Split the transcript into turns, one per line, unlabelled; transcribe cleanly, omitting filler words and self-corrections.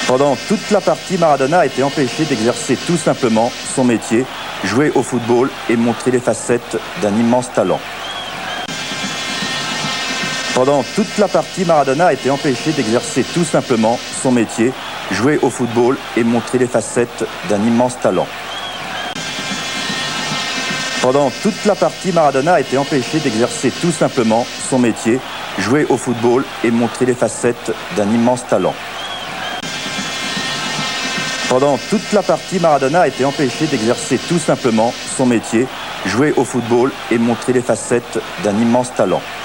Pendant toute la partie, Maradona a été empêché d'exercer tout simplement son métier, jouer au football et montrer les facettes d'un immense talent. Pendant toute la partie, Maradona a été empêché d'exercer tout simplement son métier, jouer au football et montrer les facettes d'un immense talent. Pendant toute la partie, Maradona a été empêché d'exercer tout simplement son métier, jouer au football et montrer les facettes d'un immense talent. Pendant toute la partie, Maradona a été empêché d'exercer tout simplement son métier, jouer au football et montrer les facettes d'un immense talent.